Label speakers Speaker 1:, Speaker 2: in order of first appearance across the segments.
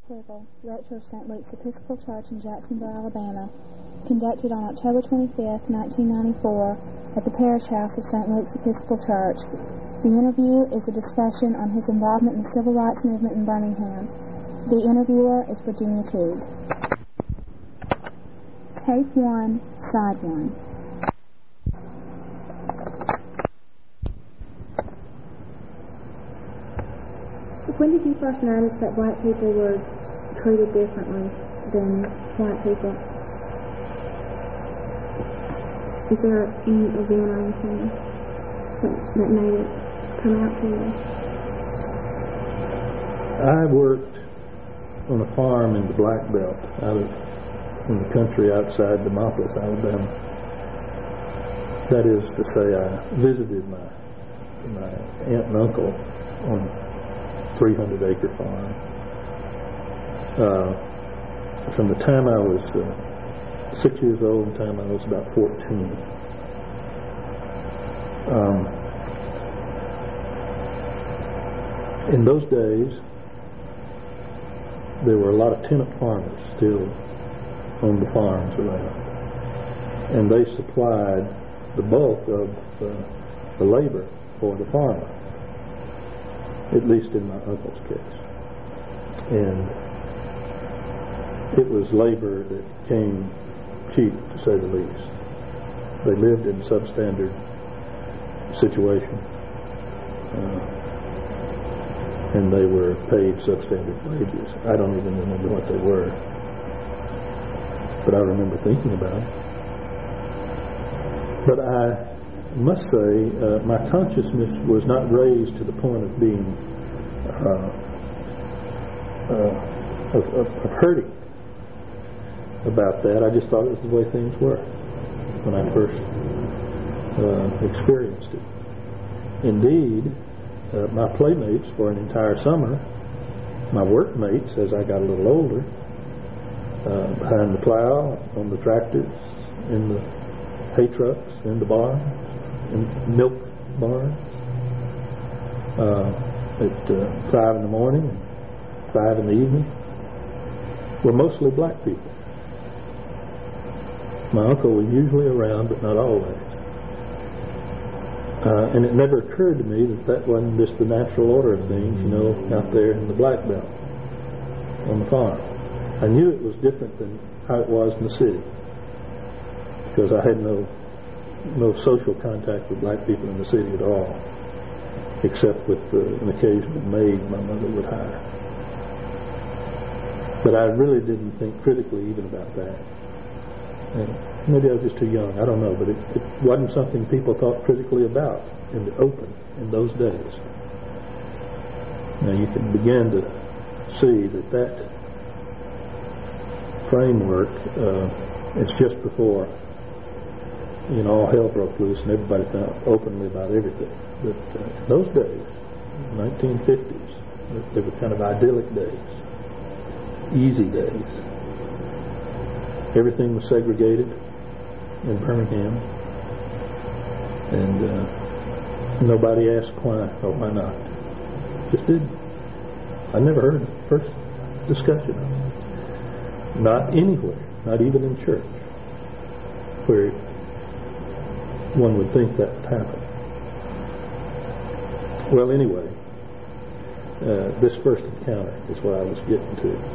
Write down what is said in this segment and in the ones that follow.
Speaker 1: Quiggle, rector of St. Luke's Episcopal Church in Jacksonville, Alabama, conducted on October 25, 1994, at the parish house of St. Luke's Episcopal Church. The interview is a discussion on his involvement in the civil rights movement in Birmingham. The interviewer is Virginia Teague. Tape 1, Side 1.
Speaker 2: When did you first notice that black people were treated differently than white people? Is there any event or anything that made it come out to you?
Speaker 3: I worked on a farm in the Black Belt, in the country outside Demopolis, Alabama. That is to say, I visited my aunt and uncle on a 300-acre farm. From the time I was 6 years old until the time I was about 14. In those days, there were a lot of tenant farmers still on the farms around, and they supplied the bulk of the labor for the farmer, at least in my uncle's case. And it was labor that came cheap, to say the least. They lived in substandard situation, and they were paid substandard wages. I don't even remember what they were, but I remember thinking about it. But I must say, my consciousness was not raised to the point of being of hurting about that. I just thought it was the way things were when I first experienced it. Indeed, my playmates for an entire summer, my workmates as I got a little older, behind the plow, on the tractors, in the hay trucks, in the barns, in milk barns, at 5 in the morning and 5 in the evening, were mostly black people. My uncle was usually around, but not always. And it never occurred to me that wasn't just the natural order of things, out there in the Black Belt, on the farm. I knew it was different than how it was in the city, because I had no social contact with black people in the city at all, except with an occasional maid my mother would hire. But I really didn't think critically even about that. And maybe I was just too young, I don't know, but it wasn't something people thought critically about in the open in those days. Now you can begin to see that framework, it's just before all hell broke loose and everybody thought openly about everything. But in those days, 1950s, they were kind of idyllic days, easy days. Everything was segregated in Birmingham, and nobody asked why or why not. Just didn't. I never heard the first discussion of it. Not anywhere, not even in church, where one would think that would happen. Well, anyway, this first encounter is what I was getting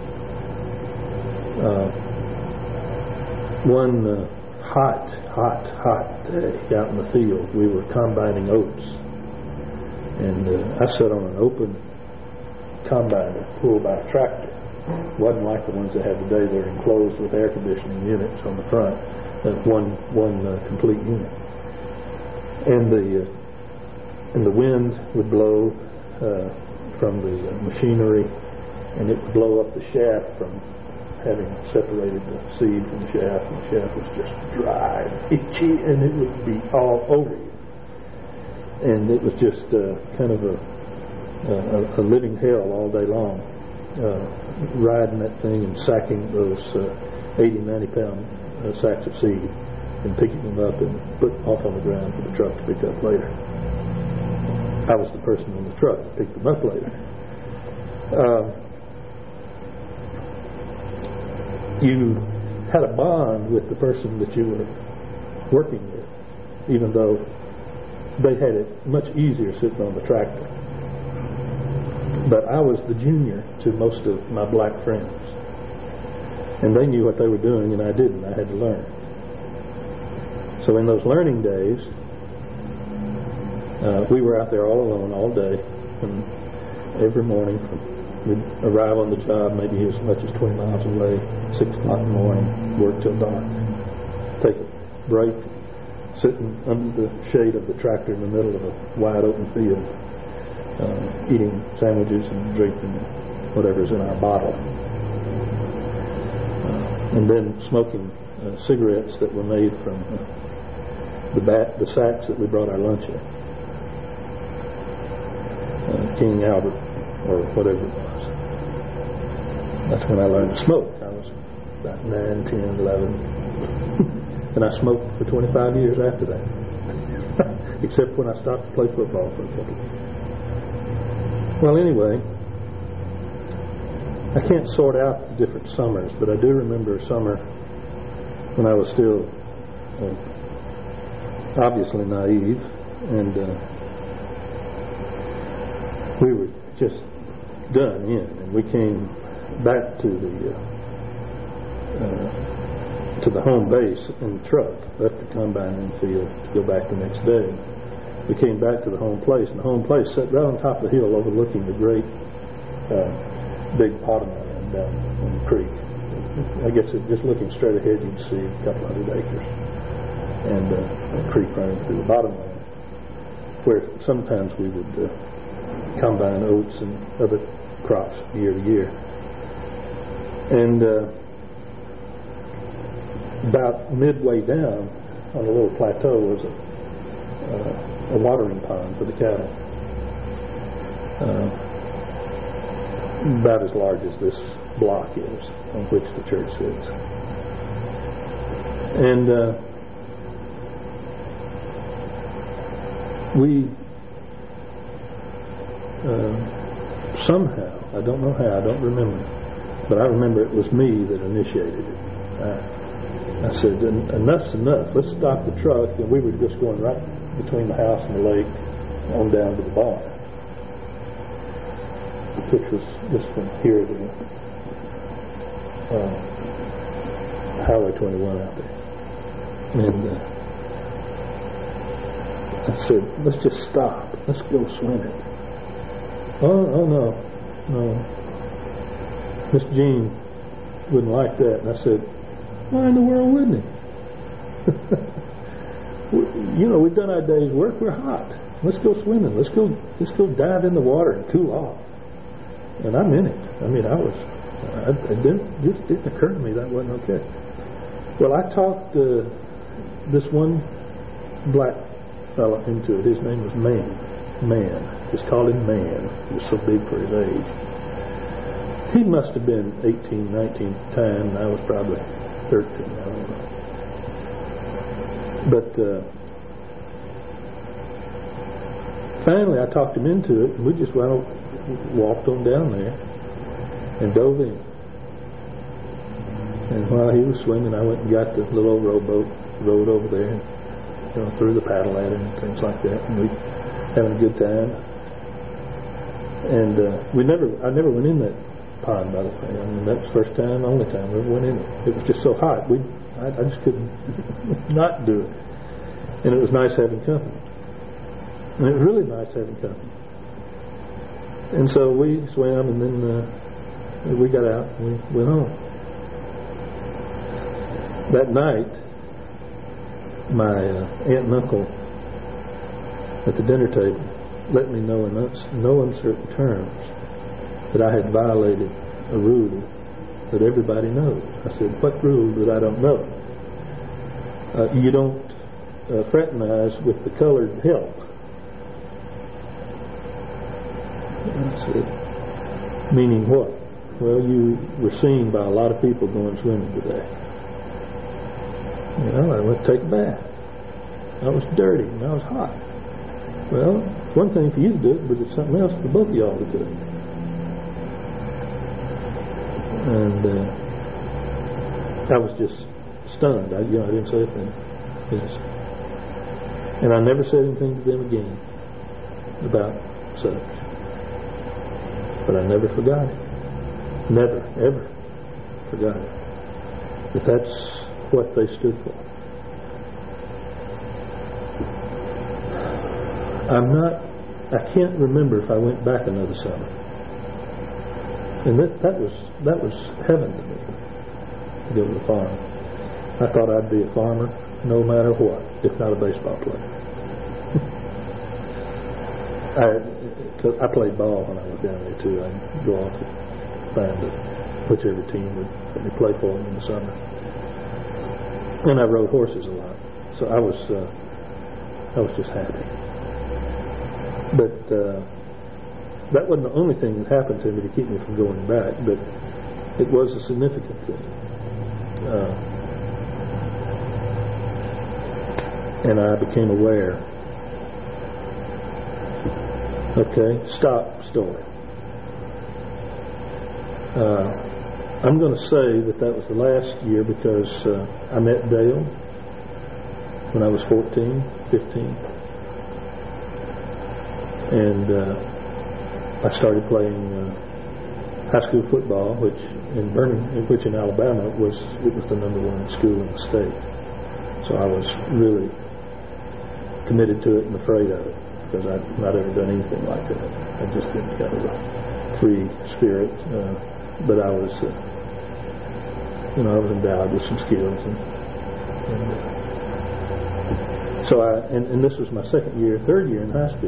Speaker 3: to. One hot day out in the field, we were combining oats, and I sat on an open combiner pulled by a tractor. It wasn't like the ones they have today. They're enclosed with air conditioning units on the front, one complete unit, and the wind would blow from the machinery, and it would blow up the shaft from having separated the seed from the shaft, and the shaft was just dry and itchy, and it would be all over you. And it was just kind of a living hell all day long, riding that thing and sacking those 80, 90-pound sacks of seed and picking them up and putting them off on the ground for the truck to pick up later. I was the person on the truck that picked them up later. you had a bond with the person that you were working with, even though they had it much easier sitting on the tractor. But I was the junior to most of my black friends, and they knew what they were doing and I didn't. I had to learn. So in those learning days, we were out there all alone all day, and every morning we'd arrive on the job maybe as much as 20 miles away, 6 o'clock in the morning, work till dark, take a break, sitting under the shade of the tractor in the middle of a wide open field, eating sandwiches and drinking whatever's in our bottle, and then smoking cigarettes that were made from the sacks that we brought our lunch in, King Albert or whatever it was. That's when I learned to smoke. I was about 9, 10, 11. And I smoked for 25 years after that. Except when I stopped to play football for a couple of years. Well, anyway, I can't sort out the different summers, but I do remember a summer when I was still obviously naive, and we were just done in, and we came back to the home base in the truck, left the combining field to go back the next day. We came back to the home place, and the home place sat right on top of the hill overlooking the great big Potomac land down on the creek. I guess just looking straight ahead you'd see a couple hundred acres and a creek running through the bottom land, where sometimes we would combine oats and other crops year to year. And about midway down on a little plateau was a watering pond for the cattle, about as large as this block is on which the church sits. And we somehow, I don't know how, I don't remember, but I remember it was me that initiated it. I said, enough's enough, let's stop the truck. And we were just going right between the house and the lake on down to the barn, which was just from here to Highway 21 out there. And I said, let's just stop, let's go swimming. Oh no. Miss Jean wouldn't like that. And I said, why in the world wouldn't he? We've done our day's work. We're hot. Let's go swimming. Let's go dive in the water and cool off. And I'm in it. I mean, it didn't occur to me that wasn't okay. Well, I talked this one black fella into it. His name was Man. Just called him Man. He was so big for his age. He must have been 18, 19 at the time, and I was probably 13, I don't know. But finally I talked him into it, and we just walked on down there and dove in. And while he was swimming, I went and got the little old rowboat, rowed over there, and threw the paddle at him and things like that, and we having a good time. And I never went in that pond, by the way. I mean, that was the first time, only time we ever went in it. It was just so hot. I just couldn't not do it. And it was nice having company. And it was really nice having company. And so we swam, and then we got out and we went home. That night, my aunt and uncle at the dinner table let me know in no uncertain terms that I had violated a rule that everybody knows. I said, what rule that I don't know? You don't fraternize with the colored help. I said, meaning what? Well, you were seen by a lot of people going swimming today. I went to take a bath. I was dirty and I was hot. Well, it's one thing for you to do it, but it's something else for both of y'all to do it. And I was just stunned. I didn't say anything. And I never said anything to them again about such. But I never forgot it. Never, ever forgot it. But that's what they stood for. I can't remember if I went back another summer. And that was heaven to me, to go to the farm. I thought I'd be a farmer no matter what, if not a baseball player. I played ball when I was down there too. I'd go off and find whichever team would let me play for them in the summer. And I rode horses a lot, so I was just happy. But that wasn't the only thing that happened to me to keep me from going back, but it was a significant thing. And I became aware. Okay, stop story. I'm going to say that was the last year because I met Dale when I was 14, 15. And I started playing high school football, which in Alabama was the number one school in the state. So I was really committed to it and afraid of it because I'd not ever done anything like that. I just didn't have a free spirit, but I was, I was endowed with some skills, and so and this was my third year in high school.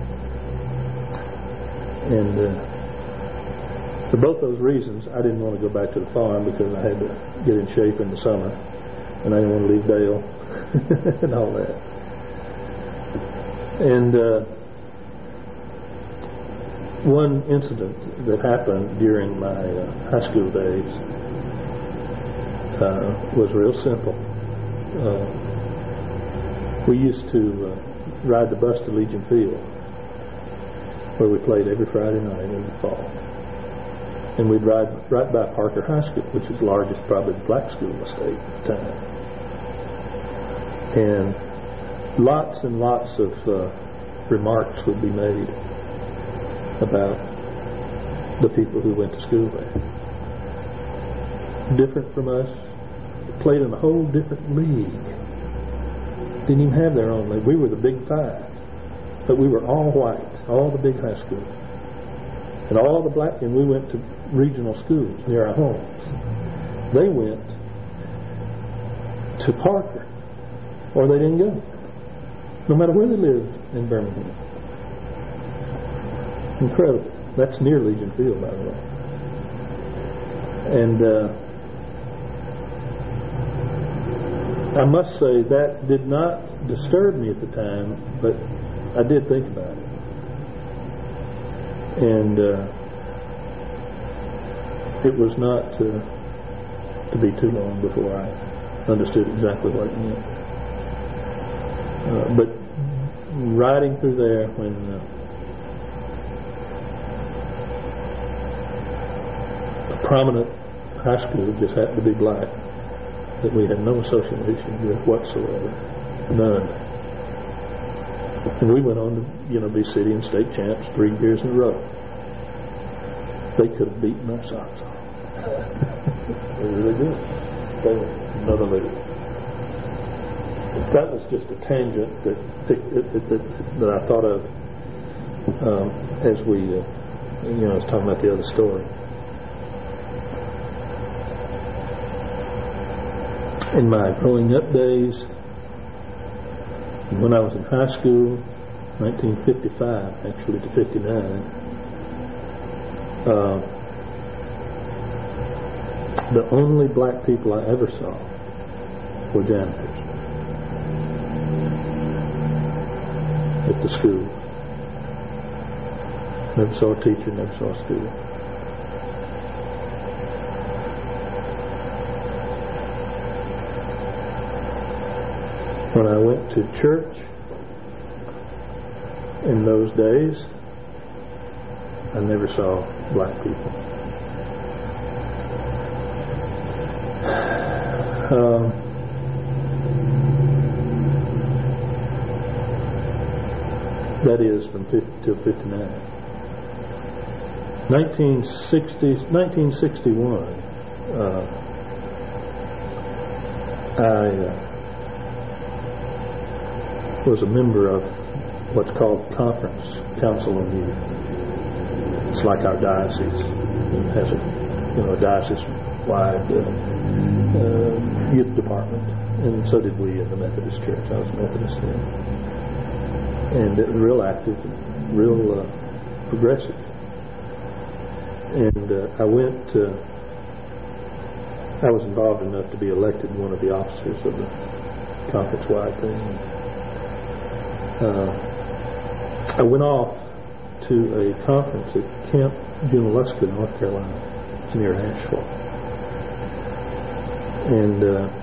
Speaker 3: And for both those reasons, I didn't want to go back to the farm because I had to get in shape in the summer, and I didn't want to leave Dale and all that. And one incident that happened during my high school days was real simple. We used to ride the bus to Legion Field, where we played every Friday night in the fall. And we'd ride right by Parker High School, which is the largest, probably black school in the state at the time. And lots and lots of remarks would be made about the people who went to school there. Different from us, played in a whole different league. Didn't even have their own league. We were the Big Five, but we were all white. All the big high schools. And all the black, and we went to regional schools near our homes. They went to Parker, or they didn't go, no matter where they lived in Birmingham. Incredible. That's near Legion Field, by the way. And I must say that did not disturb me at the time, but I did think about it. And it was not to be too long before I understood exactly what it meant. But riding through there when a prominent high school just happened to be black that we had no association with whatsoever, none. And we went on to, be city and state champs 3 years in a row. They could have beaten our socks off. They really did. They were another league. That was just a tangent that I thought of as we, I was talking about the other story. In my growing up days, when I was in high school, 1955 actually to 59, the only black people I ever saw were janitors at the school. Never saw a teacher, never saw a student. When I went to church in those days, I never saw black people. Methodist from 50 till 59. 1961, I was a member of what's called Conference Council of Youth. It's like our diocese. It has a diocese-wide youth department, and so did we in the Methodist Church. I was Methodist then, and it was real active, real progressive. And I was involved enough to be elected one of the officers of the conference-wide thing. I went off to a conference at Camp Junaluska, North Carolina. It's near Asheville. And